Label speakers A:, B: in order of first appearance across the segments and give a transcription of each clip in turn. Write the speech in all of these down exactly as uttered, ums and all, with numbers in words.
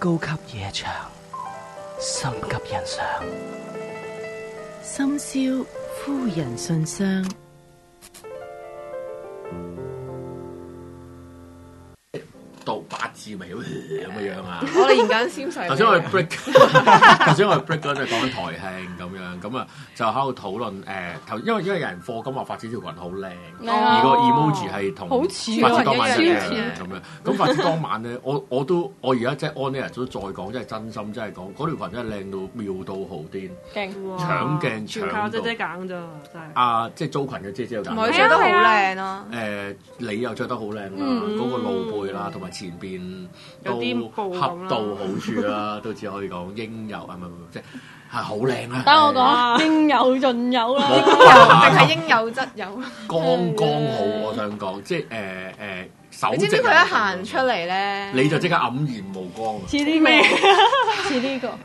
A: 高級夜場，心急人上，
B: 深宵夫人信箱。
C: 到八字尾咁嘅樣啊！
D: 我哋研緊先細。
C: 頭先我哋 break， 頭先我哋 break 嗰陣講緊台慶咁樣，咁啊就喺度討論誒頭，因為因為有人課金話發展條裙好靚，而個 emoji 係同發展當晚一樣嘅咁樣。咁發展當晚咧，我我都我而家即係 on air 都再講，真係真心真係講，嗰條裙真係靚到妙到豪癲，
E: 勁
C: 搶鏡搶到。
E: 姐姐揀咋，真係。
C: 啊，即係租裙嘅姐姐有揀。
D: 佢着得好靚啊！
C: 誒，你又着得好靚啦，嗰個露背啦，同埋前邊都恰到好處啦，都只可以講應有啊，唔係唔係，即係係好靚啦。
E: 等我講，應有盡有啦，
D: 定係應有則有，
C: 剛剛好。我想講，即係誒誒手。
D: 你知唔知佢一行出嚟咧？
C: 你就即刻黯然無光啊！
E: 似啲咩？似呢個。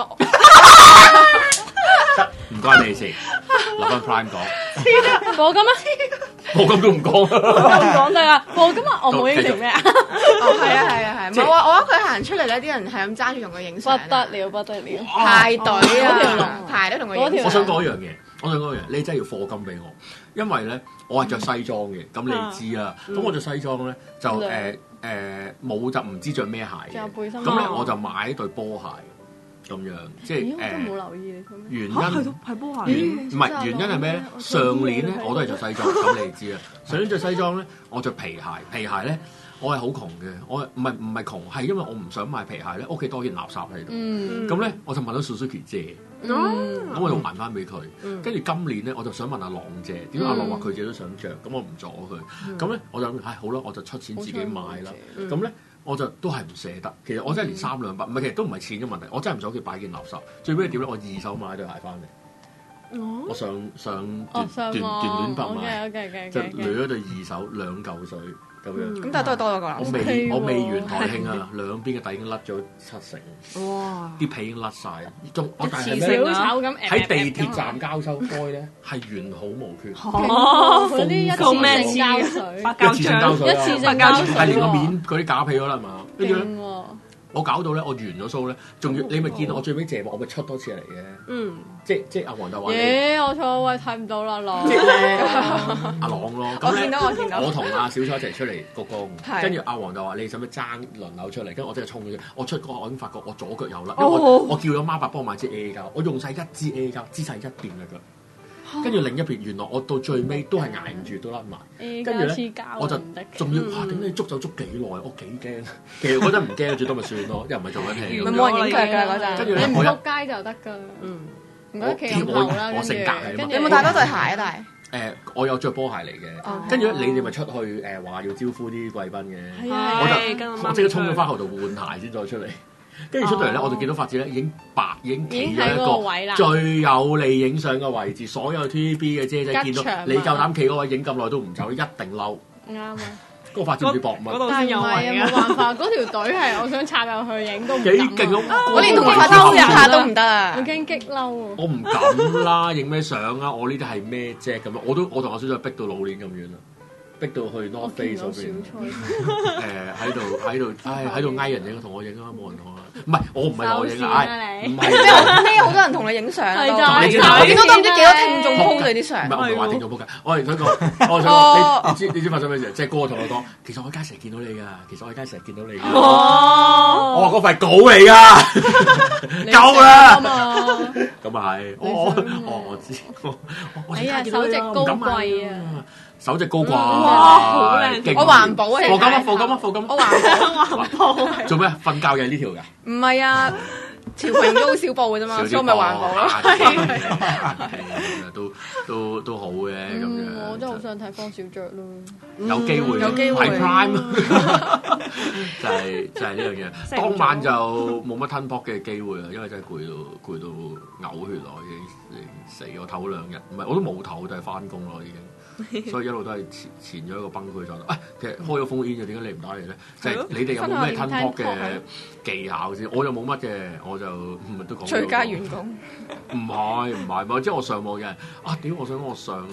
C: 得，唔關你事，留翻 Prime 講。
E: 我咁啊，
C: 我咁都唔講，
E: 都唔講得啊！我今日我冇應承咩啊？
D: 哦，係啊，係啊，係。唔係我我覺得佢行出嚟咧，啲人係咁揸住同佢影相。
E: 不得了，不得了！
D: 排隊啊，排隊同佢影相。
C: 我想講一樣嘢，我想講一樣嘢，你真係要課金俾我，因為咧我係着西裝嘅，咁你知啦。咁我着西裝咧就誒誒冇就唔知着咩鞋嘅，咁咧我就買對波鞋。咁樣即係誒，
E: 冇留意你
C: 原因
E: 係波鞋，
C: 唔係原因係咩咧？上年咧我都係着西裝，咁你知啊。上年着西裝咧，我着皮鞋，皮鞋咧我係好窮嘅，我唔係唔係窮，係因為我唔想買皮鞋咧，屋企多件垃圾喺度。咁咧我就問咗 Suzuki 借，咁我就還翻俾佢。跟住今年咧我就想問阿朗借，點解阿朗話佢自己都想着，咁我唔阻佢。咁咧我就諗，唉好啦，我就出錢自己買啦。咁咧。我就都係唔捨得，其實我真係連三兩百，唔係其實都唔係錢嘅問題，我真係唔想屋企擺件垃圾。最尾點咧？我二手買對鞋翻嚟，我上上斷斷斷百買，就攞咗對二手兩嚿水咁樣。
D: 咁但係都係多咗個垃圾。
C: 我未我未完台慶啊，兩邊嘅底已經甩咗七成，哇！啲皮已經甩晒，仲我但係咧喺地鐵站交收開咧係完好無缺。
E: 哦，嗰啲一次性膠水，
C: 一次性膠水，
E: 一次性膠水，
C: 係連個面嗰啲假皮咗啦嘛，跟住咧我搞到咧我完咗 show 咧，仲要你咪見到我最尾謝幕，我咪出多次嚟嘅，嗯，即即阿黃就話
E: 耶，我錯位睇唔到啦，朗，
C: 即咧阿朗咯，
D: 我見到我見到，
C: 我同阿小彩一齊出嚟鞠躬，跟住阿黃就話你使唔使爭輪流出嚟，跟住我即刻衝咗出，我出嗰下我已經發覺我左腳有甩，因為我我叫咗媽爸幫我買支 A 膠，我用晒一支 A 膠，支晒一邊嘅腳。跟住另一邊，原來我到最尾都係捱唔住都甩埋。跟住咧，我就仲要哇！點解你捉走捉幾耐？我幾驚。其實我覺得唔驚，最多咪算咯，又唔係做緊戲。
D: 咪冇人影佢㗎嗰陣。
C: 跟住
E: 你唔撲街就得㗎。嗯。唔該，企喺後啦。
C: 我性格係嘛。
D: 你有冇帶多對鞋啊？但係
C: 誒，我有着波鞋嚟嘅。跟住咧，你哋咪出去誒話要招呼啲貴賓嘅。
E: 係啊。
C: 我就我即刻衝咗翻後度換鞋先再出嚟。跟住出到嚟咧，我就見到發展咧已經白已經企咗一個最有利影相嘅位置，所有 T V B 嘅姐姐見到你夠膽企嗰位影咁耐都唔走，一定嬲。
E: 啱啊！
C: 嗰個發展唔知搏乜，
E: 但係唔係啊，冇辦法，嗰條隊係我想插入去影都唔
C: 幾勁啊！
D: 我連同佢拍拖拍都唔得啊！
E: 我驚激嬲啊！
C: 我唔敢啦，影咩相啊？我呢啲係咩啫？咁樣我都我同阿小姐逼到老年咁遠啦。逼到去 North Face 嗰邊，誒喺度喺度，唉喺度嗌人影，同我影啊，冇人同我，唔係我唔係我影啊，唔係
D: 咩好多人同你影相啊，
E: 你
D: 見到都唔知幾多聽眾 po 你啲相，
C: 唔係我唔係話聽眾 po 嘅，我係想講，我想講，你知你知發生咩事？即係哥同我講，其實我而家成日見到你㗎，其實我而家成日見到你㗎，我話嗰份稿嚟㗎，夠啦，咁啊係，我我我知，我我而家見到你啊，唔敢啊。手隻高掛，
E: 哇，好靚！
D: 我環保啊，
C: 課金啊，課金啊，課金！
D: 我環保，
E: 環保。
C: 做咩？瞓覺嘅呢條㗎？
D: 唔係啊，條裙都好少布嘅啫嘛，所以咪環保咯。
C: 係都都都好嘅咁樣。
E: 我真係好想睇方小雀咯。
C: 有機會，
D: 有機會
C: 喺 Prime 就係就係呢樣嘢。當晚就冇乜吞撲嘅機會啦，因為真係攰到攰到嘔血咯，已經死我唞兩日，唔係我都冇唞，就係翻工咯已經。所以一路都係前前咗一個崩潰狀態。喂、哎，其實開咗封煙嘅，點解你唔打嚟咧？就係、是、你哋有冇咩吞撲嘅技巧先？我又冇乜嘅，我就唔係都講。
D: 最佳員工。
C: 唔係唔係，即係我上網嘅人啊！屌，我想我上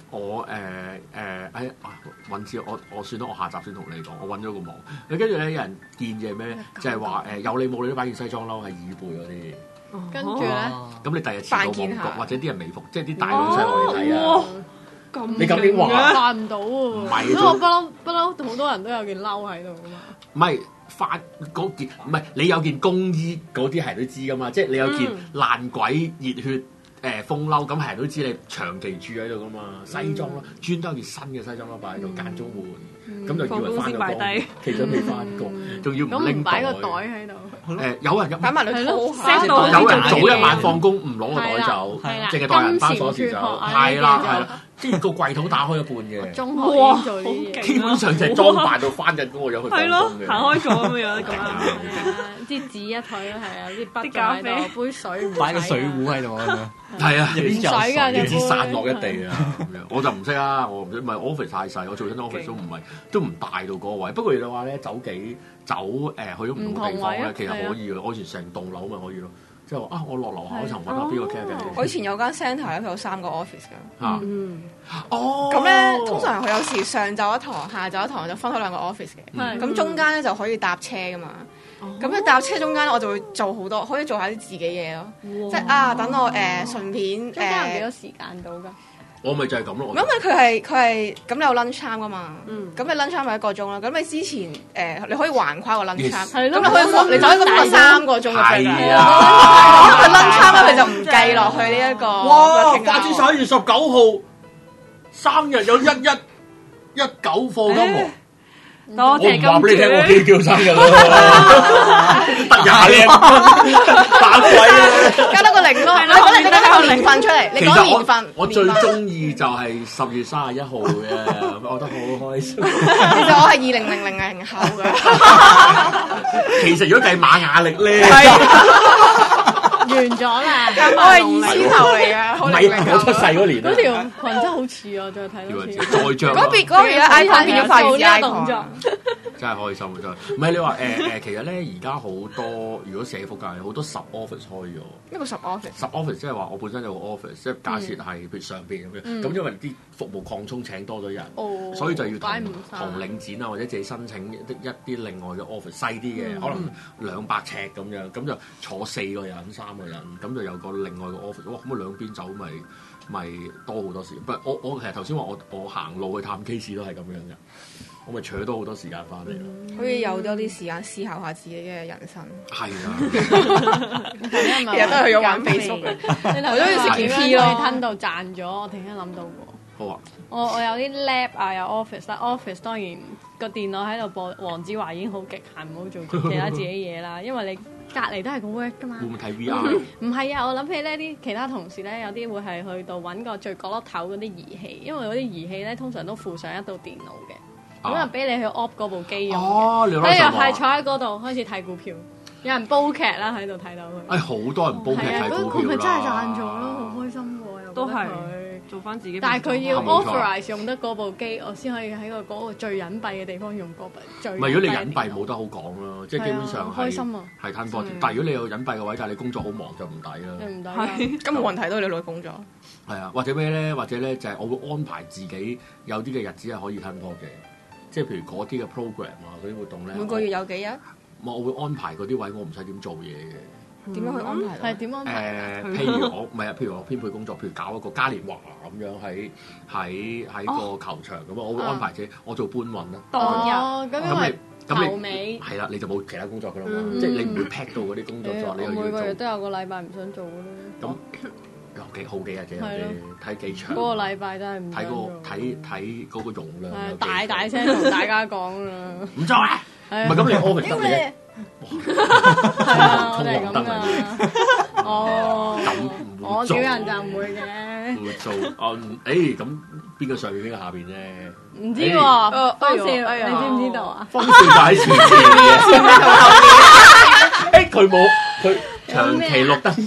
C: 我誒誒誒揾次我我算啦，我下集先同你講。我揾咗個網，跟住咧有人建議咩咧？就係話誒有你冇你都擺件西裝褸係椅背嗰啲。
E: 跟住咧，
C: 咁你第日遲到
D: 扮見下
C: 旺角，或者啲人微服，即係啲大老細落嚟睇啊！
E: 咁
C: 你咁點話？
E: 扮唔到喎，
C: 唔係
E: 因為我不嬲不嬲，好多人都有件褸喺度噶嘛。
C: 唔係翻嗰件，唔係你有件工衣嗰啲係人都知噶嘛，即係你有件爛鬼熱血誒風褸，咁係人都知你長期住喺度噶嘛。西裝咯，專登有件新嘅西裝褸擺喺度，間中換，咁就以為翻咗工，其實未翻工，仲要唔拎
E: 擺個袋喺度。
C: 誒有人
D: 擺埋你套，
C: 有人早一晚放工唔攞個袋走，淨係袋銀包鎖匙走，係啦係啦，即係個櫃桶打開一半嘅。
E: 中學已經做呢啲嘢，
C: 基本上就係裝扮到翻緊工，我有去放工嘅。
F: 行開咗咁樣咁啊！
E: 啲紙一枱啦，係啊，啲筆咖啡，杯水
A: 擺個水壺喺度咁樣。
C: 係啊，
A: 入邊有
E: 水㗎，
C: 點知散落一地啊咁樣。我就唔識啊，我唔識，唔係 office 太細，我做緊 office 都唔係都唔大到嗰個位。不過你話咧走幾走誒去咗唔同地方咧，其實可以嘅。我以前成棟樓咪可以咯。即係話啊，我落樓下嗰層揾下邊個傾下偈。
D: 我以前有間 centre 咧，佢有三個 office 㗎。
C: 嚇，哦。
D: 咁咧，通常佢有時上晝一堂，下晝一堂就分開兩個 office 嘅。咁中間咧就可以搭車㗎嘛。咁你搭車中間我就會做好多，可以做下啲自己嘢咯。即係啊，等我誒順便誒。
E: 中間有幾多時間到㗎？
C: 我咪就係咁咯。
D: 因為佢係佢係咁你有 lunch time 㗎嘛，咁你 lunch time 係一個鐘啦。咁你之前誒你可以橫跨個 lunch time，咁你可以你就可以咁過三個鐘嘅 break 啦。
C: 係啊，
D: 因為 lunch time 咧，佢就唔計落去呢一個。
C: 哇！花之十一月十九號生日有一一一九課金喎。
F: 多謝金主。
C: 我唔話俾你聽，我幾叫生日啦，得廿零蚊，打鬼啊！
D: 加多個零咯，你講你你講個年份出嚟，你講年份。
C: 我最中意就係十月三十一號嘅，我覺得好開心。
D: 其實我係二零零零零後嘅。
C: 其實如果計瑪雅歷咧，
E: 完咗啦，
D: 我係二千頭嚟㗎，
C: 唔係我出世嗰年啊。
E: 嗰條裙真係好似啊！再睇多次。
C: 再著
D: 嗰邊嗰邊嘅 icon 變咗快啲 icon。
C: 真係開心啊！真係，唔係你話誒誒，其實咧而家好多，如果社福界好多 sub office 開咗。
D: 一個 sub office。
C: sub office 即係話我本身有個 office，即係假設係譬如上邊咁樣，咁因為啲服務擴充請多咗人，所以就要同同領展啊或者自己申請一一啲另外嘅 office 細啲嘅，可能兩百尺咁樣，咁就坐四個人、三個人，咁就有個另外嘅 office。哇！咁啊兩邊走咪咪多好多時間。不過我我其實頭先話我我行路去探 case 都係咁樣嘅。我咪取多好多時間翻嚟咯，
D: 可以有多啲時間思考下自己嘅人生。
C: 係啊，
D: 其實都係去咗玩 Facebook 嘅。
E: 你頭先食件 P 咯，吞到賺咗，我突然間諗到喎。
C: 好啊！
E: 我我有啲 lab 啊，有 office 啦 ，office 當然個電腦喺度播黃子華已經好極限，唔好做其他自己嘢啦，因為你隔離都係個 work 噶嘛。
C: 會唔會睇 V R？
E: 唔係啊，我諗起呢啲其他同事咧，有啲會係去到揾個最角落頭嗰啲儀器，因為嗰啲儀器咧通常都附上一部電腦嘅。咁啊，俾你去 op 嗰部機用嘅，所以又係坐喺嗰度開始睇股票，有人煲劇啦喺度睇到佢。
C: 誒，好多人煲劇睇股票啦。
E: 咪真係賺咗咯，好開心喎！又
F: 都係做翻自己。
E: 但係佢要 authorize 用得嗰部機，我先可以喺個嗰個最隱蔽嘅地方用嗰部最。唔係，
C: 如果你隱蔽冇得好講咯，即係基本上係
E: 開心啊，
C: 係吞波。但係如果你有隱蔽嘅位，但係你工作好忙就唔抵啦。
E: 唔抵，
D: 咁冇人睇到你攞工作。
C: 係啊，或者咩咧？或者咧就係我會安排自己有啲嘅日子係可以吞波嘅。即係譬如嗰啲嘅 program 啊，嗰啲活動咧，
D: 每個月有幾日？
C: 我會安排嗰啲位，我唔使點做嘢嘅。
D: 點樣去安排？
E: 係點安排？
C: 誒，譬如我唔係啊，譬如我編配工作，譬如搞一個嘉年華咁樣喺喺喺個球場咁啊，我會安排自己，我做搬運啦。
E: 哦，咁因為
C: 咁
E: 頭尾
C: 係啦，你就冇其他工作㗎啦嘛，即係你唔會 pack 到嗰啲工作咗，你又要做。
E: 每個月都有個禮拜唔想做嘅咯。
C: 咁有幾好幾日嘅有啲睇幾長。
E: 嗰個禮拜真係唔
C: 睇個睇睇嗰個容量。
E: 大大聲同大家講啦。
C: 唔做啊！唔係咁，你 office 得嘅。
E: 係啊，我哋咁啊。哦。
C: 咁
E: 我叫人就唔會嘅。
C: 唔會做啊！誒咁邊個上邊邊個下邊啫？
E: 唔知喎，方少，你知唔知道啊？
C: 方少就喺前面嘅。誒佢冇佢長期綠燈。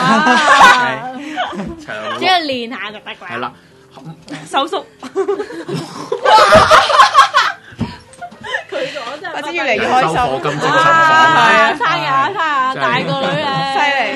C: 長。
E: 即係練下就得㗎。
C: 係啦。
F: 收縮。
E: 佢講真係，
D: 我知越嚟越開心。
C: 收貨金精神爽。
E: 係啊，生日啊，生日啊，大個女咧，
D: 犀利。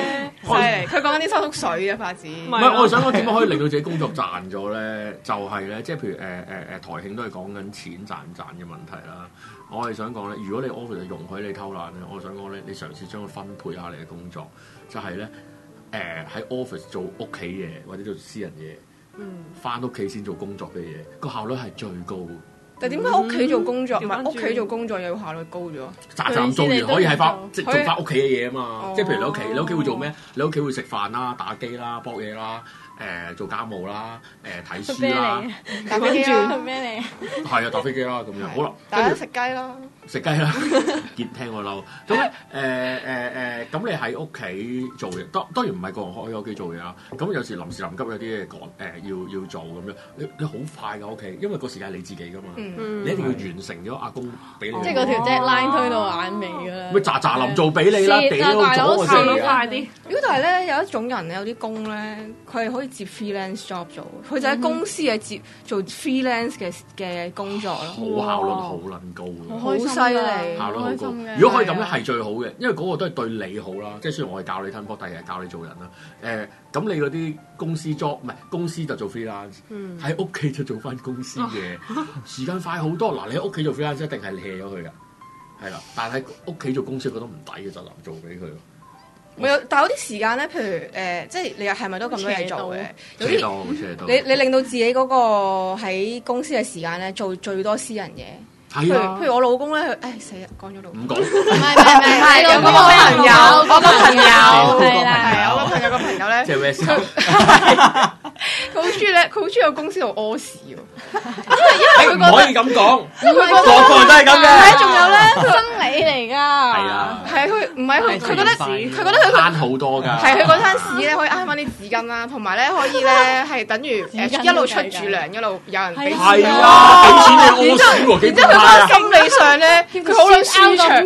D: 犀利！佢講緊啲收縮水嘅發展。唔
C: 係，我係想講點樣可以令到自己工作賺咗咧？就係、是、咧，即係譬如誒誒誒台慶都係講緊錢賺唔賺嘅問題啦。我係想講咧，如果你 office 容許你偷懶咧，我想講咧，你嘗試將佢分配下你嘅工作，就係咧誒喺 office 做屋企嘢或者做私人嘢，翻屋企先做工作嘅嘢，個效率係最高。
D: 但點解屋企做工作唔係屋企做工作又要效率高咗？
C: 雜雜做完可以喺翻即係做翻屋企嘅嘢啊嘛！即係譬如你屋企，你屋企會做咩？你屋企會食飯啦、打機啦、搏嘢啦、誒做家務啦、誒睇書啦、
D: 打飛機啦，
E: 咩嚟？
C: 係啊，打飛機啦咁樣。好啦，
D: 大家食雞啦，
C: 食雞啦，見聽我嬲。咁咧誒誒誒，咁你喺屋企做嘢，當當然唔係個人可以喺屋企做嘢啦。咁有時臨時臨急有啲嘢趕誒要要做咁樣，你你好快㗎屋企，因為個時間係你自己㗎嘛。你一定要完成咗阿公俾你，
E: 即係嗰條 deadline 推到眼尾㗎啦。
C: 咪喳喳臨做俾你啦，俾到咗我先
F: 快啲。
D: 如果但係咧有一種人有啲工咧，佢係可以接 freelance job 做，佢就喺公司係接做 freelance 嘅嘅工作咯。
C: 好效率好撚高㗎，
D: 好犀利，
C: 效率好高。如果可以咁咧係最好嘅，因為嗰個都係對你好啦。即係雖然我係教你吞波，第日教你做人啦。誒咁你嗰啲公司 job 唔係公司就做 freelance，喺屋企就做翻公司嘅，時間快好多。嗱，你喺屋企做 freelance 一定係 hea 咗佢㗎，係啦。但係喺屋企做公司覺得唔抵嘅就臨做俾佢咯。
D: 我有，但有啲時間咧，譬如誒、呃，即係你係咪都咁多嘢做嘅？有啲你你令到自己嗰個喺公司嘅時間咧，做最多私人嘢。係啊，譬如我老公咧，佢誒死啦，講咗老公。唔講。唔係唔係唔係，有個朋友，我個朋友係啦，係我個朋友個朋友咧。即係咩事？佢好中意咧，佢好中意喺公司度屙屎喎。因為因為佢
C: 唔可以咁講，
D: 個
C: 個都係咁嘅。
D: 係仲有咧，
E: 生理嚟㗎。係
C: 啊，
D: 係佢唔係佢，佢覺得佢覺得佢
C: 慳好多㗎。
D: 係佢嗰餐屎咧，可以慳翻啲紙巾啦，同埋咧可以咧係等於誒一路出住糧，一路有人俾錢。係
C: 啊，俾錢你屙屎喎，幾
D: 然之後佢嗰個心理上咧，佢好撚舒暢。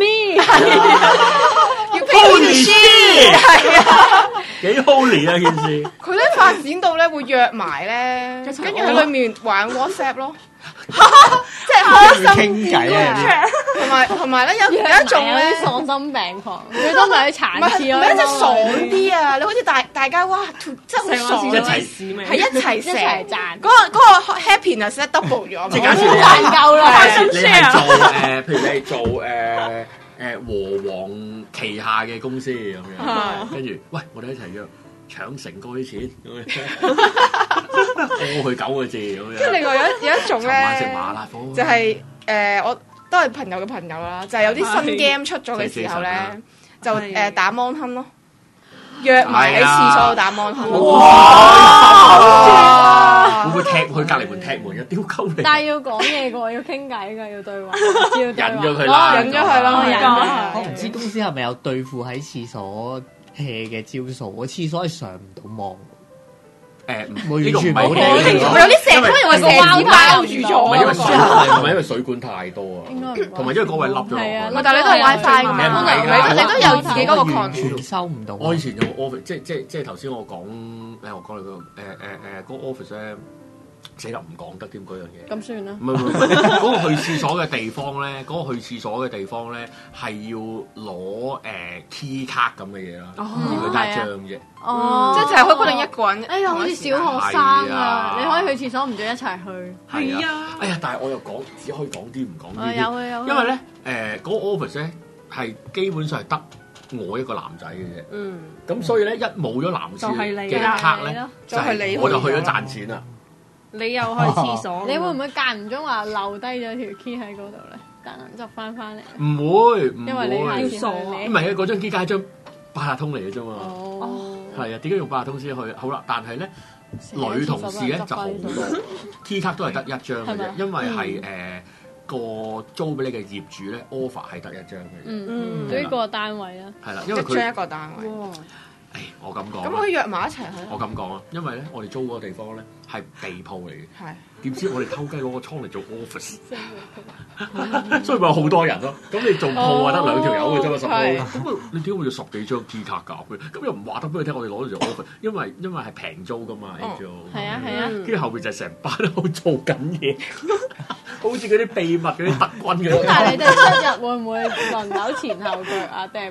D: 要
C: Holy shit！ 係啊，幾 holy 啊件事。
D: 佢咧發展到咧會約埋咧，跟住喺裏面玩 WhatsApp 咯，即係開心傾偈啊！同埋同埋咧有有一種咧
E: 喪心病狂，佢都咪去殘次咯，
D: 唔係即係爽啲啊！你好似大大家哇，即係好爽，
C: 一齊
D: 係一齊
E: 一齊賺，
D: 嗰個嗰個 happiness 咧 double 咗，
C: 即係假設你
E: 賺夠啦，
C: 你係做誒，譬如你係做誒。誒和黃旗下嘅公司咁樣，跟住喂，我哋一齊約搶成嗰啲錢咁樣，過去九個字咁樣。
D: 跟住另外有一有一種咧，
C: 食麻辣火
D: 就係誒我都係朋友嘅朋友啦，就係有啲新 game 出咗嘅時候咧，就誒打 Mon Hun 咯，約埋喺廁所度打 Mon Hun。
C: 會唔會踢去隔離門踢門嘅？丟鳩你！
E: 但係要講嘢嘅，要傾偈嘅，要對話，要
C: 忍咗佢啦，
D: 忍咗佢啦，忍咗。
A: 我唔知公司係咪有對付喺廁所 hea 嘅招數？我廁所係上唔到網。誒，完全冇呢
D: 個，有啲蛇，因為個蛇包住咗。
C: 唔係因為水，唔係因為水管太多啊。同埋因為嗰位凹咗。
E: 係啊，
D: 但係你都係 WiFi 㗎嘛？你都有自己嗰個 control。
A: 收唔到。
C: 我以前有 office，即即即頭先我講，誒我講你個誒誒誒嗰個 office 咧。死啦，唔講得添嗰樣嘢。
E: 咁算啦。
C: 唔係唔係，嗰個去廁所嘅地方咧，嗰個去廁所嘅地方咧係要攞誒 key 卡咁嘅嘢啦，而佢加張啫。
E: 哦，
D: 即係就係可以固定一個人。
E: 哎呀，好似小學生啊！你可以去廁所唔准一齊去。
C: 係啊。哎呀，但係我又講，只可以講啲唔講啲。
E: 有啊有。
C: 因為咧誒嗰個 office 咧係基本上係得我一個男仔嘅啫。嗯。咁所以咧一冇咗男士嘅卡咧，就係你，我就去咗賺錢啦。
F: 你又去廁所，
E: 你會唔會間唔中話留低咗條 key 喺嗰度咧？等陣執翻翻嚟。
C: 唔會，唔會。
E: 因為你要鎖。唔
C: 係啊，嗰張 key 係一張八達通嚟嘅啫嘛。
E: 哦。係
C: 啊，點解用八達通先去？好啦，但係咧女同事咧就好多 key 卡都係得一張嘅啫，因為係誒個租俾你嘅業主咧 offer 係得一張嘅。
E: 嗯嗯。對於個單位啊。
C: 係啦，因為佢
D: 一張一個單位。
C: 誒，我咁講。
D: 咁可以約埋一齊去。
C: 我咁講啊，因為咧，我哋租嗰個地方咧係地鋪嚟嘅。
D: 係。
C: 點知我哋偷雞攞個倉嚟做 office，所以咪有好多人咯。咁你做鋪啊，得兩條友嘅啫嘛，十鋪。咁你點解會要十幾張 key 卡㗎？咁又唔話得俾佢聽，我哋攞嚟做 office，因為因為係平租㗎嘛，做。
E: 係啊係啊。
C: 跟住後邊就成班喺度做緊嘢，好似嗰啲秘密嗰啲特軍嘅。
E: 咁但係你哋出入會唔會輪流前後腳啊？定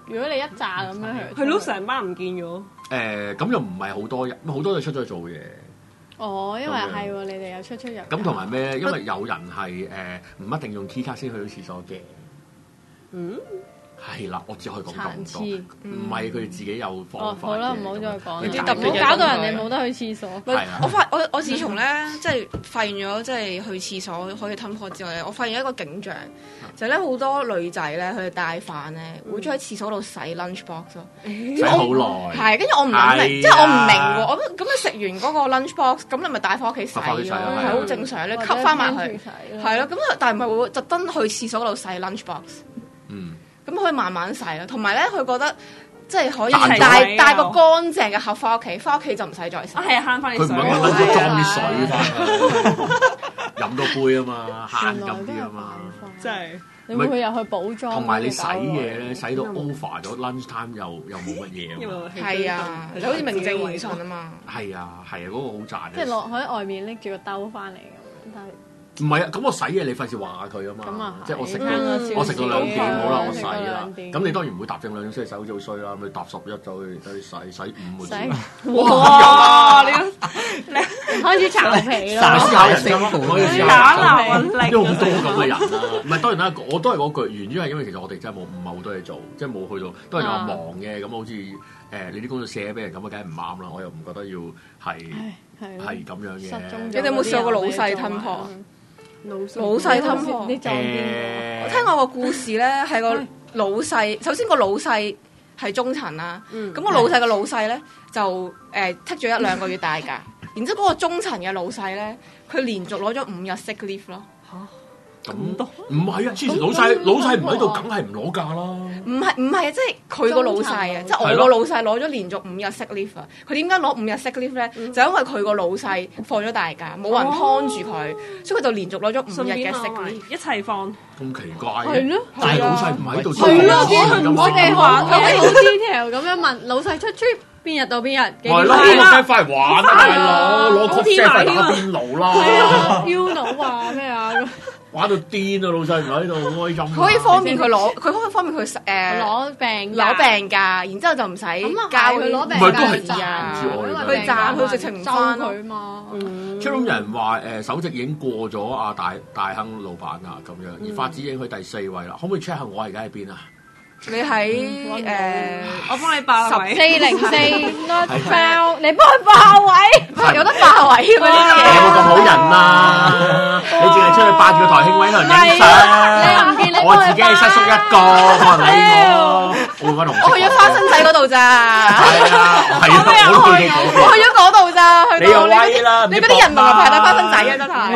E: 如果你一紮咁樣去，
F: 係咯，成班唔見咗。
C: 誒咁又唔係好多人，好多都出咗去做嘢。
E: 哦，因為係喎，你哋有出出入。
C: 咁同埋咩？因為有人係誒唔一定用 key 卡先去到廁所嘅。
F: 嗯。
C: 係啦，我只可以講咁多，唔係佢哋自己有方法。
E: 好啦，唔好再講，
D: 唔好
E: 搞到人哋冇得去廁所。
D: 我發我我自從咧即係發現咗即係去廁所可以吞破之外咧，我發現一個景象，就係咧好多女仔咧佢哋帶飯咧會中喺廁所度洗 lunch box 咯，
C: 洗好耐。
D: 係，跟住我唔明，即係我唔明喎。我咁你食完嗰個 lunch box，咁你咪帶翻屋企洗咯，係好正常。你吸翻埋去，係咯。咁但係唔係會特登去廁所嗰度洗 lunch box？嗯。咁可以慢慢洗啦，同埋咧佢覺得即係可以帶帶個乾淨嘅盒翻屋企，翻屋企就唔使再洗。
F: 係慳翻啲水。
C: 佢唔係揾佢裝啲水翻去，飲多杯啊嘛，慳咁啲啊嘛。
F: 真係。
E: 你會唔會入去補妝？
C: 同埋你洗嘢咧，洗到 over 咗 lunch time 又又冇乜嘢。
D: 係啊，你好似名正言順啊嘛。
C: 係啊係啊，嗰個好賺。
E: 即係落喺外面拎住個兜翻嚟咁樣，但係。
C: 唔係啊，咁我洗嘢你費事話佢啊嘛，即係我食到我食到兩點，好啦，我洗啦。咁你當然唔會搭正兩點先洗，好似好衰啦。咪搭十一走去走去洗洗五個字。
F: 哇！你
E: 你開始炒皮啦，
C: 思考人生咯，可以思考。
F: 打鬧運力，
C: 因為好多咁嘅人啦。唔係當然啦，我都係嗰句，原因係因為其實我哋真係冇唔係好多嘢做，即係冇去到，都係有忙嘅。咁好似誒你啲工作寫俾人咁啊，梗係唔啱啦。我又唔覺得要係係咁樣嘅。
D: 你哋有冇試過個老細吞破？老細吞破，
E: 你撞邊
D: 個？我聽過個故事咧，係個老細。首先個老細係中層啦，咁個老細個老細咧就誒剔咗一兩個月大假，然之後嗰個中層嘅老細咧，佢連續攞咗五日 sick leave 咯。
C: 咁多？唔係啊！之前老細老細唔喺度，梗係唔攞假啦。
D: 唔係唔係啊！即係佢個老細啊！即係我個老細攞咗連續五日 sick leave 啊！佢點解攞五日 sick leave 咧？就因為佢個老細放咗大假，冇人看住佢，所以佢就連續攞咗五日嘅 sick leave，
F: 一齊放。
C: 咁奇怪嘅。
E: 係咯。
C: 但係老細唔喺度。
E: 係咯，我哋好好 detail 咁樣問老細出 trip 邊日到邊日？
C: 係咯，攞 friend 翻嚟玩啊，大佬攞 friend 翻嚟打邊爐啦。
E: Uno 話咩啊？
C: 玩到癲啊！老細唔喺度，開心。
D: 佢可以方便佢攞，佢可以方便佢誒
E: 攞病
D: 攞病假，然之後就唔使交
E: 佢攞病假
D: 啊！
E: 佢
D: 賺佢直情唔翻
E: 佢嘛。
C: 出咗人話誒首席已經過咗阿大大亨老闆啊咁樣，而發展已經去第四位啦。可唔可以 check 下我而家喺邊啊？
D: 你喺誒，
F: 我幫你霸位。
E: 四零四 not found，你幫佢霸位，
D: 有得霸位嘅咩？
C: 你有冇咁好人啊？你淨係出去霸住個台慶位同人影相，我自己係失縮一個，冇人理我。我換翻紅色。
D: 我去咗花生仔嗰度咋？
C: 係啊，係啊，我都去到嗰度。
D: 我去咗嗰度咋？
C: 你又威啦！
D: 你嗰啲人咪排隊花生仔啊，真係。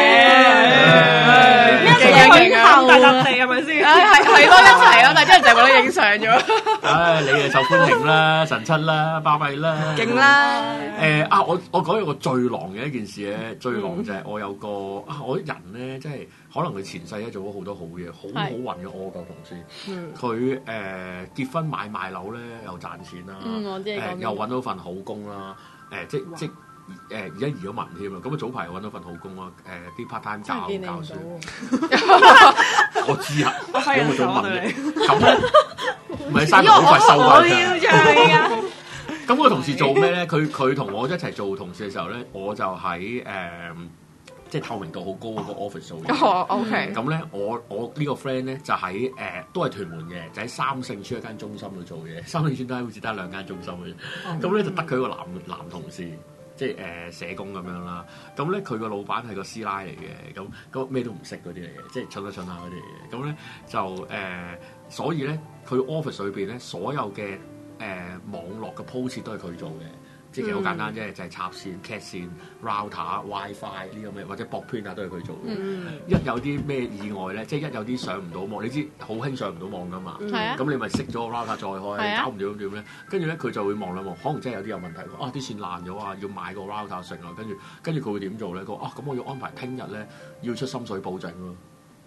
F: 咩影後大笪地係咪先？
D: 係係咯，一齊咯，但係啲人就係為咗影相啫。
C: 唉，你係受歡迎啦，神七啦，巴閉啦，
D: 勁啦！
C: 誒啊！我我講有個最狼嘅一件事咧，最狼就係我有個啊，我啲人咧，即係可能佢前世咧做咗好多好嘢，好好運嘅我個同事，佢誒結婚買賣樓咧又賺錢啦，誒又揾到份好工啦，誒即即。誒而家移咗民添啦，咁啊早排揾到份好工啦，誒啲 part time 教教書，我知啊，我冇想問你，咁咧唔係嘥好快收翻㗎。咁個同事做咩咧？佢佢同我一齊做同事嘅時候咧，我就喺誒即係透明度好高嗰個 office 做嘢。
D: 哦 ，OK。
C: 咁咧，我我呢個 friend 咧就喺誒都係屯門嘅，就喺三聖村一間中心度做嘢。三聖村都係好似得兩間中心嘅啫。咁咧就得佢一個男男同事。即係誒、呃、社工咁樣啦，咁咧佢個老闆係個師奶嚟嘅，咁咁咩都唔識嗰啲嚟嘅，即係蠢下蠢下嗰啲嚟嘅，咁咧就誒、呃，所以咧佢 office 裏邊咧所有嘅誒、呃、網絡嘅鋪設都係佢做嘅，即係其實好簡單啫，就係、是、插線、cat 線、router、WiFi 呢個咩或者駁 printer 啊都係佢做嘅。嗯、一有啲咩意外咧，即係一有啲上唔到網，你知好興上唔到網噶嘛？咁、嗯、你咪熄咗個 router 再開，啊、搞唔掂點咧？跟住咧佢就會望兩望，可能真係有啲有問題。啊啲線爛咗啊，要買個 router 成啊，跟住跟住佢會點做咧？佢話啊咁我要安排聽日咧要出深水埗整咯。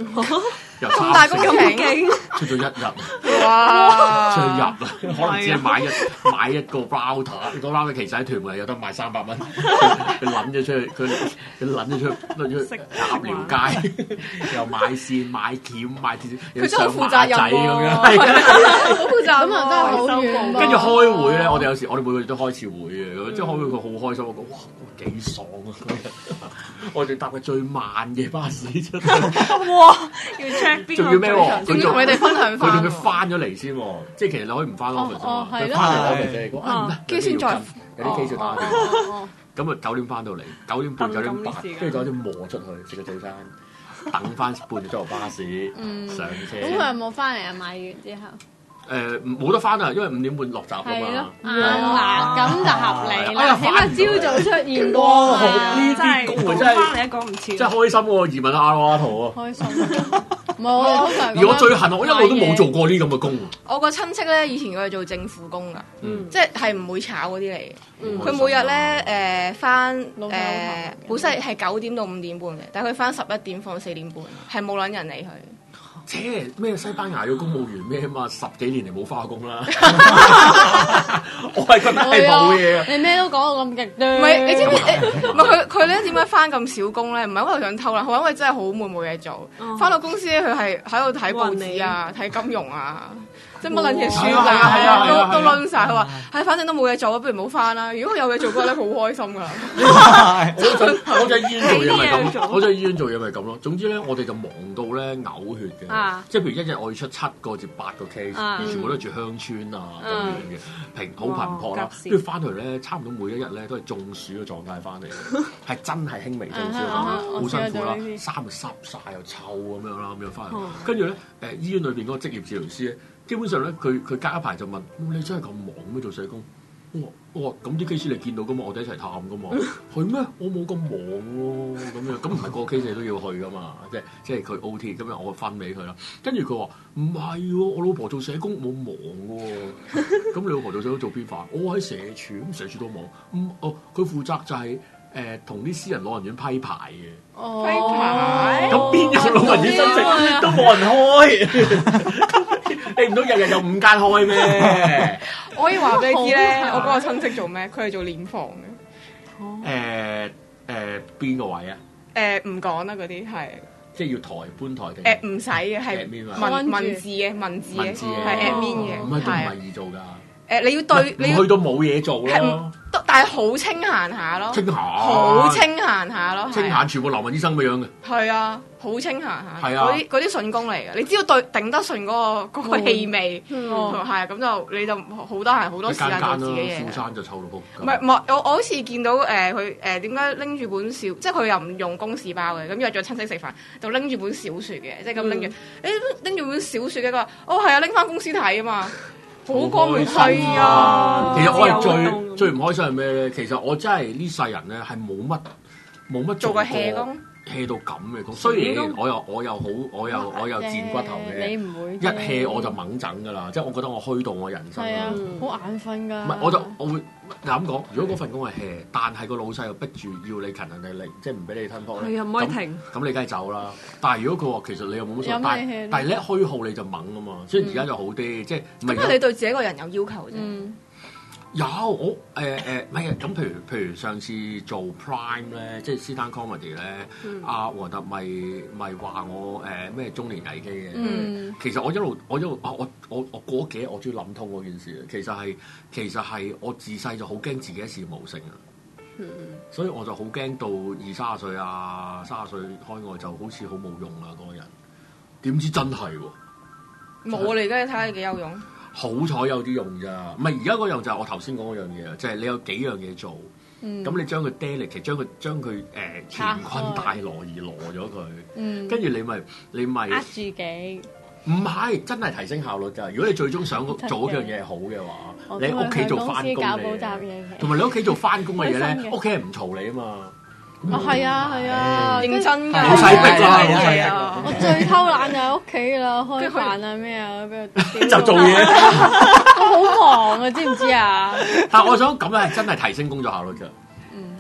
C: 由
D: 咁大工程
C: 出咗一日，
D: 哇！
C: 出一日啊，可能只係買一買一個 router，個 router 其實喺屯門有得賣三百蚊，佢撚咗出去，佢佢撚咗出去，撚咗去鴨寮街，又買線買鉗買鐵，又上馬仔咁樣，
D: 好負責任
E: 咁啊真係好遠。
C: 跟住開會咧，我哋有時我哋每個月都開次會嘅，即係開會佢好開心，我講哇幾爽啊！我哋搭嘅最慢嘅巴士出去，
F: 哇！要 check 邊個？
C: 仲要咩喎？佢仲
D: 佢哋分享
C: 佢
D: 翻，
C: 仲要翻咗嚟先喎，即係其實你可以唔翻 office 啊嘛，佢翻嚟 office 啫，講啊唔得，
D: 跟住先再
C: 有啲 case 要打電話，咁啊九點翻到嚟，九點半九點八，跟住就開始磨出去食個早餐，等翻半個鐘頭巴士上車。
E: 咁佢有冇翻嚟啊？買完之後？
C: 誒冇得翻啊，因為五點半落閘㗎嘛。
E: 嗱咁就合理啦，起碼朝早出現過。
C: 哇！呢啲工會真係
F: 翻嚟一講唔似，
C: 真係開心喎！移民阿阿圖啊，
E: 開心。唔係我哋通常。
C: 而我最恨我一路都冇做過呢咁嘅工。
D: 我個親戚咧以前佢係做政府工㗎，即係係唔會炒嗰啲嚟嘅。佢每日咧誒翻誒本身係九點到五點半嘅，但係佢翻十一點放四點半，係冇撚人理佢。
C: 切咩西班牙嘅公務員咩嘛？十幾年嚟冇翻過工啦，我係覺得係冇嘢啊！
E: 你咩都講到咁極端，
D: 唔係你知唔知？唔係佢佢咧點解翻咁少工咧？唔係因為想偷懶，係因為真係好悶冇嘢做。翻到公司咧，佢係喺度睇報紙啊，睇金融啊。即係乜撚嘢書啊，都都攆曬。佢話：係，反正都冇嘢做，不如唔好翻啦。如果佢有嘢做嗰咧，佢好開心㗎。
C: 我就醫院做嘢咪咁，我就醫院做嘢咪咁咯。總之咧，我哋就忙到咧嘔血嘅。即係譬如一日我要出七個至八個 case，全部都住鄉村啊咁樣嘅，平好頻撲啦。跟住翻嚟咧，差唔多每一日咧都係中暑嘅狀態翻嚟，係真係輕微中暑，好辛苦啦，衫又濕晒又臭咁樣啦，咁樣翻嚟。跟住咧，誒醫院裏邊嗰個職業治療師咧。基本上咧，佢佢隔一排就問：你真係咁忙咩做社工？我我話咁啲 case 你見到噶嘛？我哋一齊探噶嘛？係咩？我冇咁忙喎、啊，咁樣咁唔係個個 case 你都要去噶嘛？即係即係佢 O T，咁樣我分俾佢啦。跟住佢話唔係喎，我老婆做社工冇忙喎、啊。咁你老婆做社工做邊範？我喺社署，咁社署都冇。咁哦，佢負責就係誒同啲私人老人院批牌嘅。
D: 哦、批牌
C: 咁邊有老人院申請都冇人開？你唔通日日有五間開咩？
D: 我可以話俾你知咧，我嗰個親戚做咩？佢係做殮房嘅。
C: 誒誒邊個位啊？
D: 誒唔講啦，嗰啲係。即
C: 係要台搬台定？
D: 誒唔使嘅，係文文字嘅文字嘅，係 admin 嘅，
C: 唔係都唔係易做㗎。
D: 誒你要對，你要
C: 去到冇嘢做咯。
D: 但係好清閒下咯，
C: 清閒，
D: 好清閒下咯，
C: 清閒全部流氓醫生咁樣嘅。
D: 係啊，好清閒下，
C: 係啊，
D: 嗰啲嗰啲筍工嚟嘅，你只要對頂得順嗰個嗰個氣味，係啊，咁就你就好得閒好多時間做自己嘢。富
C: 山就臭到仆街。
D: 唔係唔係，我我好似見到誒佢誒點解拎住本小，即係佢又唔用公事包嘅，咁約咗親戚食飯，就拎住本小説嘅，即係咁拎住，誒拎住本小説嘅，佢話哦係啊，拎翻公司睇啊嘛。好光榮係啊！
C: 其實我係最最唔開心係咩咧？其實我真係呢世人咧係冇乜冇乜做過 hea 工 hea 到咁嘅工。雖然我又我又好我又我又賤骨頭嘅，
E: 你唔會
C: 一 hea 我就猛整㗎啦！即係我覺得我虛度我人生。
E: 係啊，好眼瞓㗎。
C: 唔係我就我會嗱咁講，如果嗰份工係 hea，但係個老細又逼住要你勤勤力力，即係唔俾你吞泡咧，
F: 係啊，唔可以停。
C: 咁你梗係走啦。但係如果佢話其實你又冇乜所謂，但係但係你一虛耗你就猛啊嘛。所以而家就好啲，即係唔係？
D: 因為你對自己個人有要求啫。
C: 有我誒誒，唔係咁，譬如譬如上次做 Prime 咧，即係 stand comedy 咧，阿黃特咪咪話我誒咩中年危機嘅。其實我一路我一路啊，我我我過咗幾日我終於諗通嗰件事。其實係其實係我自細就好驚自己一事無成啊。所以我就好驚到二三十歲啊，三十歲開外就好似好冇用啦嗰個人。點知真係喎？
D: 冇你而家睇下你幾有用。
C: 好彩有啲用咋，唔係而家嗰樣就係我頭先講嗰樣嘢啊，就係、是、你有幾樣嘢做，咁、嗯、你將佢 delegate，將佢將佢誒乾坤大挪移挪咗佢，跟住、嗯、你咪你咪
E: 呃自己，
C: 唔係真係提升效率㗎。如果你最終想做嗰樣嘢係好嘅話，你喺屋企做翻工嘅，同埋你屋企做翻工嘅嘢咧，屋企人唔嘈你啊嘛。
E: 啊係啊係啊，
D: 認真㗎，
C: 好細逼啦，
D: 係啊！
E: 我最偷懶就喺屋企啦，開飯啊咩啊，
C: 就做嘢。
E: 我好忙啊，知唔知啊？
C: 但係我想咁樣係真係提升工作效率㗎。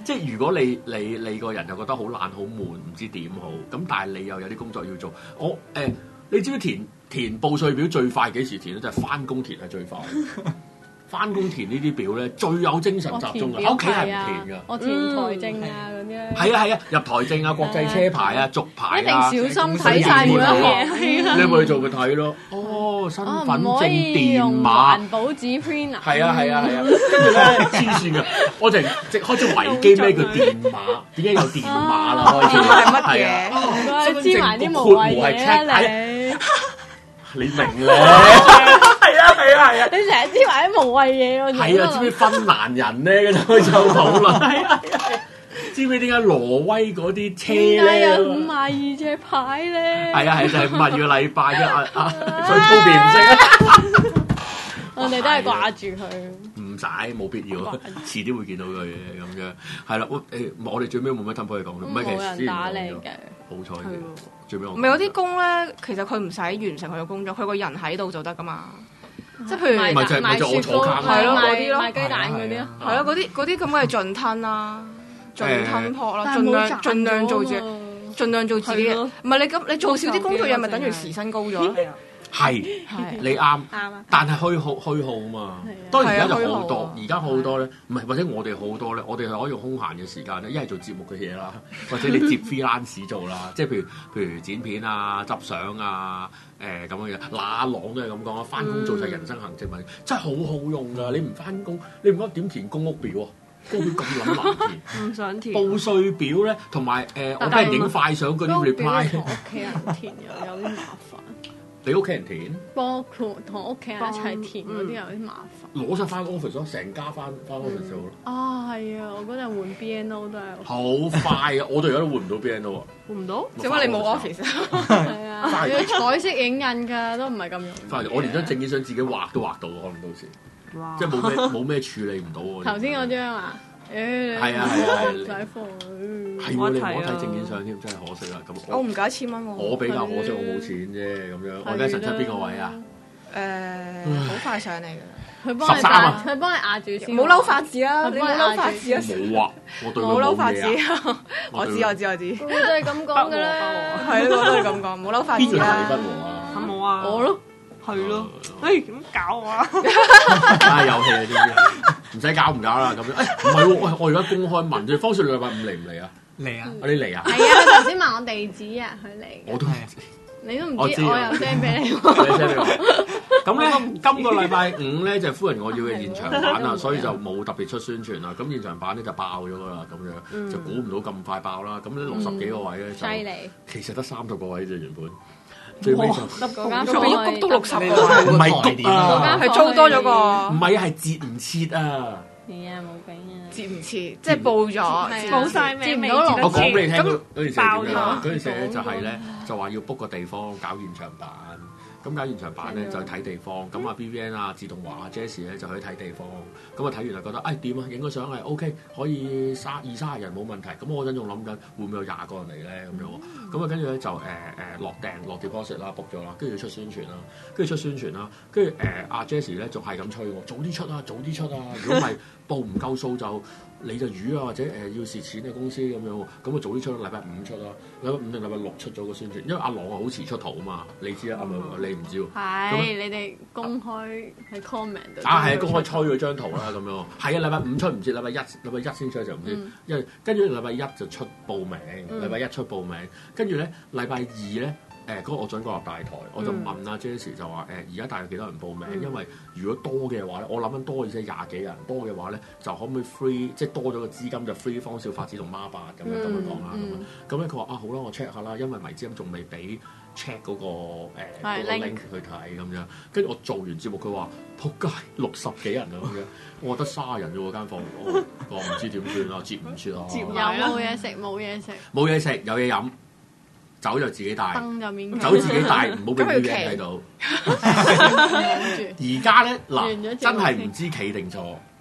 C: 即係如果你你你個人就覺得好懶好悶，唔知點好，咁但係你又有啲工作要做，我誒、欸，你知唔知填填報稅表最快幾時填咧？就係翻工填係最快。翻工填呢啲表咧，最有精神集中嘅，喺屋企係唔填㗎。
E: 我填台證啊嗰啲咧。
C: 係啊係啊，入台證啊、國際車牌啊、續牌啊，
E: 一定小心睇晒每一嘢。
C: 你有冇去做佢睇咯？哦，身份證電碼。
E: 環保紙 print 啊。
C: 係啊係啊係啊，跟住咧黐線㗎，我淨即開始維基咩叫電碼，點解有電碼啦？開始
D: 係乜嘢？
E: 唔該，知埋啲無謂嘢啦你。
C: 你明咧？係啊係啊係啊！
E: 你成日知埋啲無謂嘢喎。
C: 係啊，知唔知芬蘭人咧？跟住開始討論。係啊係啊！知唔知點解挪威嗰啲車咧？
E: 點解有五廿二隻牌咧？
C: 係啊係，就係五廿二個禮拜啫啊啊！所以鋪面唔識啊！
E: 我哋都係掛住佢。
C: 唔使，冇必要，遲啲會見到佢嘅咁樣。係啦，我誒我哋最尾冇乜 tempo 去講，唔係其實
E: 冇人打你嘅，
C: 好彩嘅。最尾我
D: 唔係有啲工咧，其實佢唔使完成佢嘅工作，佢個人喺度就得噶嘛。即係譬如
C: 咪就係咪就我坐卡
D: 係咯嗰啲咯，
E: 賣雞蛋嗰啲咯，
D: 係咯嗰啲嗰啲咁嘅盡吞啦，盡吞撲啦，盡量盡量做自己，盡量做自己嘅。唔係你咁你做少啲工作嘢，咪等於時薪高咗？
C: 係，你啱，但係虛耗虛耗啊嘛。當然而家就好多，而家好多咧，唔係或者我哋好多咧，我哋係可以用空閒嘅時間咧，一係做節目嘅嘢啦，或者你接 freelance 做啦，即係譬如譬如剪片啊、執相啊、誒咁樣嘢。嗱阿朗都係咁講啊，翻工做晒人生行政問題，真係好好用㗎。你唔翻工，你唔覺得點填公屋表啊？公屋表咁撚難填，
F: 唔想填。
C: 報稅表咧，同埋誒我俾人影快相嗰啲 reply，
E: 同屋企人填又有啲麻煩。
C: 你屋企人填，
E: 包括同屋企人一齊填嗰啲有啲麻煩。
C: 攞晒翻 office 咯，成家翻翻 office 做咯。
E: 啊，係啊！我嗰陣換 B N O 都係
C: 好快啊！我哋而家都換唔到 B N O 啊，
F: 換唔到？
D: 點解你冇 office 啊？
E: 係啊，要彩色影印㗎，都唔係咁容易。
C: 翻嚟，我連張證件相自己畫都畫到，可能到時，即係冇咩冇咩處理唔到喎。
E: 頭先嗰張啊，誒，
C: 係啊係啊，
E: 唔使貨。
C: 係喎，你唔好睇證件相添，真係可惜啦。咁
D: 我唔夠一千蚊喎。
C: 我比較可惜，我冇錢啫咁樣。我而家神出邊個位啊？
D: 誒，好快上嚟㗎。
E: 佢幫你壓，佢幫你壓住先。
D: 冇嬲法子啊！你冇嬲法子啊！
C: 冇啊！我對佢
D: 冇嬲法子
C: 冇嘢啊！
D: 我知我知我知。
E: 佢都係咁講㗎啦。
D: 係咯，我都係咁講，冇嬲法子
C: 邊個同你
D: 啦。
C: 不和啊？
F: 冇啊！
E: 我咯，
F: 係咯。誒點搞我啊？
C: 打遊戲啊！知唔知？唔使搞唔搞啦咁樣。誒唔係喎，喂！我而家公開問啫，方少你禮拜五嚟唔嚟啊？
A: 嚟啊！
C: 你嚟啊？
E: 係啊！佢頭先問我地址啊，佢嚟。
C: 我都
E: 你都唔知，
C: 我知
E: 我又 send 俾你。
C: 你 send 俾我。咁咧，今個禮拜五咧就係夫人我要嘅現場版啊，所以就冇特別出宣傳啦。咁現場版咧就爆咗噶啦，咁樣就估唔到咁快爆啦。咁咧六十幾個位咧就
E: 犀利，
C: 其實得三十個位啫原本。最尾就
E: 嗰間
D: 仲要谷到六十個位，
C: 唔係谷啊，
D: 係租多咗個。
C: 唔係係截唔切啊！
E: 係啊，冇計啊！
D: 接唔切，即係報咗，
F: 冇晒咩未？
C: 我講俾你聽，
D: 咁
C: 嗰件事係點樣？嗰件事咧就係咧，就話要 book 個地方搞現場版。咁搞現場版咧就去睇地方。咁啊 B B N 啊、自動華啊、Jessie 咧就去睇地方。咁啊睇完就覺得，誒點啊？影個相係 O K，可以三二三十人冇問題。咁我嗰陣仲諗緊會唔會有廿個人嚟咧咁樣。咁啊跟住咧就誒誒落訂落 deposit 啦，book 咗啦，跟住出宣傳啦，跟住出宣傳啦，跟住誒阿 Jessie 咧仲係咁催我，早啲出啊，早啲出啊！如果唔係報唔夠數就你就魚啊，或者誒要蝕錢嘅公司咁樣。咁啊早啲出，禮拜五出啦，禮拜五定禮拜六出咗個宣傳，因為阿朗啊好遲出圖啊嘛，你知啊，係咪？你唔知喎？
E: 係你哋公開喺 comment 度
C: 啊，係公開吹咗張圖啦，咁樣係啊，禮拜五出唔知，禮拜一禮拜一先出就唔知，因為跟住禮拜一就出報名，禮拜一出報名，跟住咧禮拜二咧。誒嗰個我準國立大台，我就問阿 Jessie 就話誒而家大約幾多人報名？因為如果多嘅話咧，我諗緊多而且廿幾人多嘅話咧，就可唔可以 free 即係多咗個資金就 free 方少發子同孖八咁樣咁樣講啦咁樣。咁咧佢話啊好啦，我 check 下啦，因為迷之音仲未俾 check 嗰個誒嗰個 link 去睇咁樣。跟住我做完節目，佢話仆街六十幾人啊咁樣，我得卅人啫喎間房，我我唔知點算啊，接唔接啊？
E: 有冇嘢食？冇嘢食。
C: 冇嘢食，有嘢飲。酒就自己帶，
E: 就
C: 酒自己帶，唔好俾啲人睇到。而家咧嗱，真係唔知企定坐。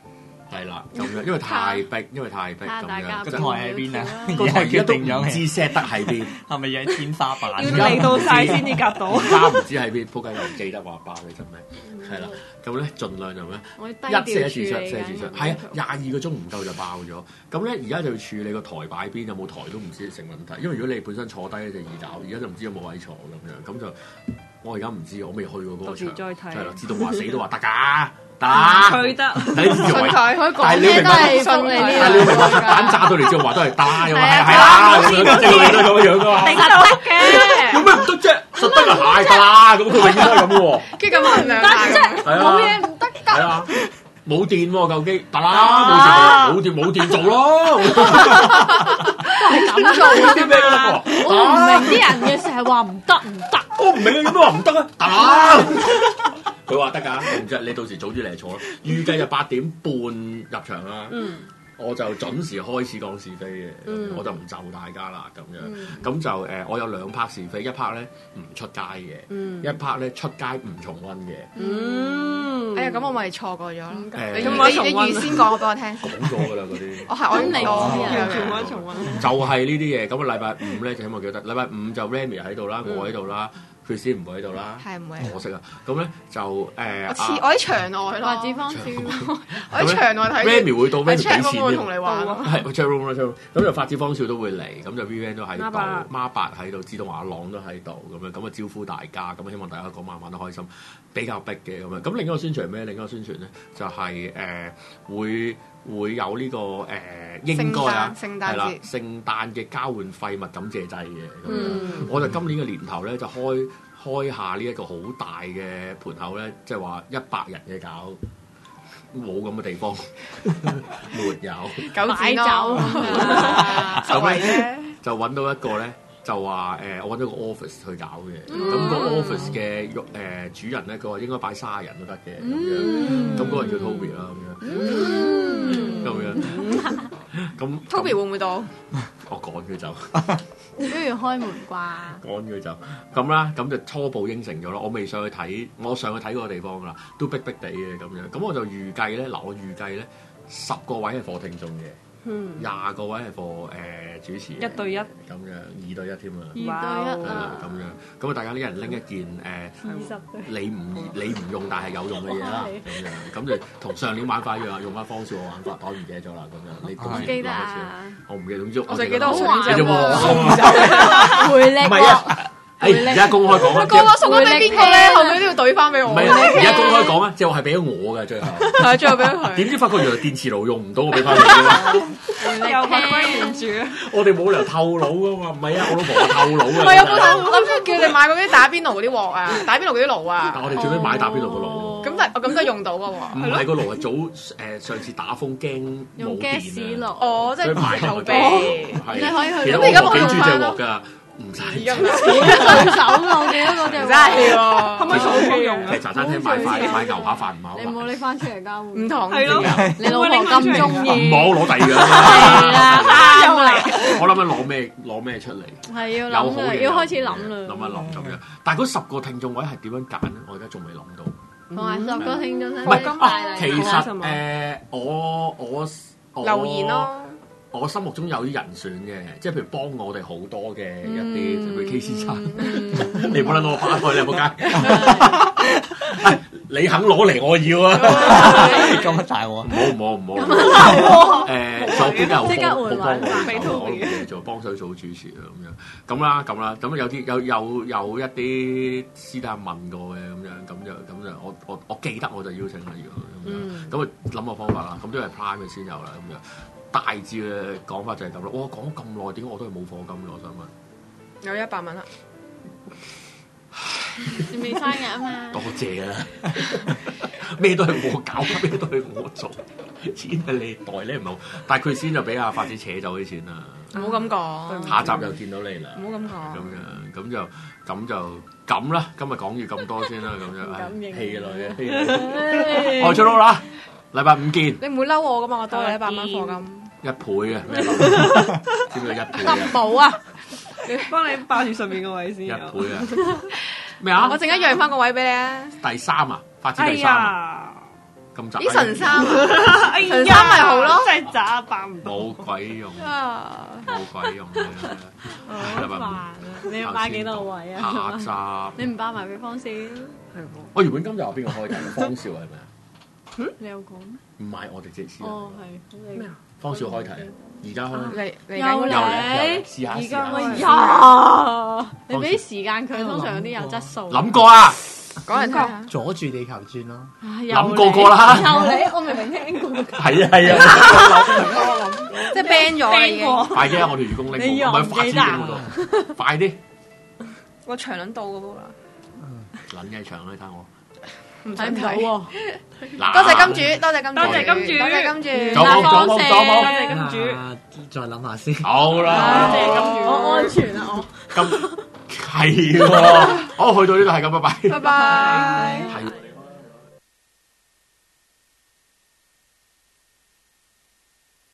C: 係啦，咁樣因為太逼，因為太逼咁樣。
A: 個台喺邊啊？
C: 個台而家都唔知 set 得喺邊，
A: 係咪喺天花板？
F: 要嚟到晒先至夾到。
C: 而家唔知喺邊，仆街又唔記得話包你真係。係啦，咁咧盡量就咩？一射一次出，射一次出。係啊，廿二個鐘唔夠就爆咗。咁咧而家就要處理個台擺邊，有冇台都唔知成問題。因為如果你本身坐低咧就易搞，而家就唔知有冇位坐咁樣。咁就我而家唔知，我未去過嗰個場。係啦，自動話死都話得㗎。得，
F: 佢得，
C: 睇呢條位，
E: 佢講咩都係信你呢
C: 但係你要明白，核彈炸到嚟之後話都係得，又話係係啊，咁樣跟住佢都咁樣噶嘛。
F: 定得嘅，
C: 有咩唔得啫？實得啊，係得啦，咁佢永遠都係咁喎。
D: 跟住咁衡量下，
E: 冇嘢唔得㗎。
C: 係啊，冇電喎舊機，得啦，冇電冇電做咯。
E: 都係咁做㗎嘛。我唔明啲人嘅成日話唔得唔得。
C: 我唔明佢點解話唔得啊？得啦。佢話得㗎，我唔知你到時早啲嚟坐咯。預計就八點半入場啦。嗯，我就準時開始講是非嘅，嗯、我就唔就大家啦咁樣。咁、嗯、就誒、呃，我有兩 part 是非，一 part 咧唔出街嘅，嗯、一 part 咧出街唔重溫嘅。嗯，
D: 哎呀，咁我咪錯過咗咯。
C: 誒、
D: 你你你預先講俾我聽。
C: 講咗㗎啦嗰啲。
D: 我係我唔
F: 嚟重溫重溫。
C: 就係呢啲嘢。咁啊，禮拜五咧就希望記得。禮拜五就 Remy 喺度啦，我喺度啦。佢先唔會喺度啦，
D: 係唔會。
C: 可惜啊！咁咧就誒，
D: 我似我喺場外咯，
E: 子方少，
D: 我喺場外睇。
C: Remy 會到 Remy 俾錢
D: 嘅，同你玩咯。
C: 係 chat room 啦 chat room。咁就發子方少都會嚟，咁就 Vivian 都喺度，孖八喺度，自動華朗都喺度，咁樣咁啊招呼大家，咁希望大家嗰晚玩得開心。比較逼嘅咁樣。咁另一個宣傳係咩？另一個宣傳咧就係誒會會有呢個誒應該啊，係啦，聖誕嘅交換廢物感謝祭嘅咁樣。我就今年嘅年頭咧就開開下呢一個好大嘅盤口咧，即係話一百人嘅搞，冇咁嘅地方，沒有
D: 九擺酒，
C: 咁咧就揾到一個咧。就話誒、呃，我揾咗個 office 去搞嘅，咁、嗯、個 office 嘅誒、呃、主人咧，佢話應該擺卅人都得嘅，咁樣，咁嗰個人叫 Toby 啦，咁樣，咁樣，咁
D: Toby 會唔會到？
C: 我趕佢走，
E: 不如開門啩？
C: 趕佢走，咁啦，咁就初步應承咗啦。我未上去睇，我上去睇嗰個地方啦，都逼逼地嘅咁樣。咁我就預計咧，嗱，我預計咧十個位係課聽眾嘅。廿個位係課誒主持，
F: 一對一咁
C: 樣，二對一添啊！
E: 二對一啊！
C: 咁樣，咁啊大家啲人拎一件誒，你唔你唔用但係有用嘅嘢啦，咁樣，咁就同上年玩法一樣，用翻方少嘅玩法，我唔記得咗啦，咁樣，你
E: 我記得啊，
C: 我唔記得，總之
D: 我就記得好玩
C: 啫喎，
E: 回力喎。
C: 誒而家公開講啊！
D: 個個送咗俾邊個咧？後尾都要懟翻俾我。
C: 唔係而家公開講啊！即係我係俾咗我嘅最後。
D: 係最後俾咗佢。點
C: 知發覺原來電磁爐用唔到，我俾翻你啦。
F: 又發揮唔住。
C: 我哋冇理由透露噶嘛？唔係啊！我老婆話透露嘅。
D: 唔係有冇諗住叫你買嗰啲打邊爐嗰啲鑊啊？打邊爐嗰啲爐啊？
C: 但我哋最尾買打邊爐個爐。
D: 咁但係咁都用到㗎喎。
C: 唔係個爐係早誒上次打風驚冇電啊。
D: 哦，即係買後備。
E: 你可以去。
C: 其實我冇記住隻鑊㗎。唔使，
E: 而家對手我哋嗰個就
D: 真係喎，
F: 可唔可以重複用啊？
C: 其實茶餐廳買塊買牛扒飯唔係好。
E: 你冇拎翻出嚟交換，
D: 唔同
F: 係咯，
E: 你老婆咁中意，
C: 唔好攞第二樣。
E: 係啦，啱嚟。
C: 我諗緊攞咩攞咩出嚟？
E: 係要諗啦，要開始諗啦。
C: 諗一諗咁樣，但係嗰十個聽眾位係點樣揀咧？我而家仲未諗到。
E: 同埋十個聽眾身
C: 唔係，其實誒，我我
D: 留言咯。
C: 我心目中有啲人選嘅，即係譬如幫我哋好多嘅一啲，譬如 K 先生，你唔好撚攞我花開，你仆街。你肯攞嚟，我要啊！
A: 咁大鑊，
C: 唔好唔好唔好。誒，左邊又
E: 即刻
C: 好幫
F: 我，
C: 我唔做幫手做主持啊咁樣。咁啦咁啦，咁有啲有有有一啲私底下問過嘅咁樣，咁就咁就我我我記得我就邀請啦，如果咁樣，咁啊諗個方法啦，咁都係 Prime 嘅先有啦，咁樣。大致嘅講法就係咁咯。我講咁耐，點解我都係冇課金嘅？我想問。
D: 有一百蚊啦。
E: 你未生日啊嘛？
C: 多謝啊！咩都係我搞，咩都係我做，錢係你袋咧唔好。但係佢先就俾阿發子扯走啲錢啦。
D: 唔好咁講。
C: 下集又見到你啦。
D: 唔好咁講。
C: 咁樣咁就咁就咁啦。今日講完咁多先啦，咁樣氣女嘅氣女。我出到啦，禮拜五見。
D: 你唔會嬲我噶嘛？我多你一百蚊課金。
C: 一倍啊！知唔知一倍啊？
E: 冇啊！
F: 你幫你霸住上面個位先。
C: 一倍啊！咩啊？
D: 我陣間讓翻個位俾你啊！
C: 第三啊，發展第三啊！ 咁渣。
D: 啲神衫，神衫咪好咯，
F: 真係渣扮唔到。
C: 冇鬼用，冇鬼用嘅。
E: 好煩啊！你要擺幾多位啊？
C: 下集
E: 你唔擺埋俾方少？
C: 我原本今日話邊個開題？方少係咪啊？
E: 你有講咩？
C: 唔係我哋自己試。
E: 哦，係咩啊？
C: 方少開題，而家開。
D: 嚟嚟
E: 又
D: 緊
E: 嚟，
C: 試下試
F: 而家
C: 下。
E: 呀！你俾時間佢，通常有啲有質素。
C: 諗過啊！
D: 講嚟聽下。
A: 阻住地球轉咯。
C: 諗過過啦。
E: 又嚟，我明明聽過。
C: 係啊係啊。
D: 即係 ban 咗啦已經。
C: 快啲啊！我條愚公拎
E: 你
C: 唔係發展嗰度，快啲！
D: 個長輪到嘅噃啦。
C: 撚嘅長你睇我。
E: 睇唔到喎。
D: 多謝金主，多謝金主，
F: 多謝金主
D: 多謝金主。
C: 走冇走冇走
F: 多
C: 冇。
F: 謝金主，
A: 啊再諗下先。
C: 好啦，
F: 多謝金主。
E: 我安全啊我。
C: 咁係喎，好去到呢度係咁，拜拜。
D: 拜拜。
C: 係。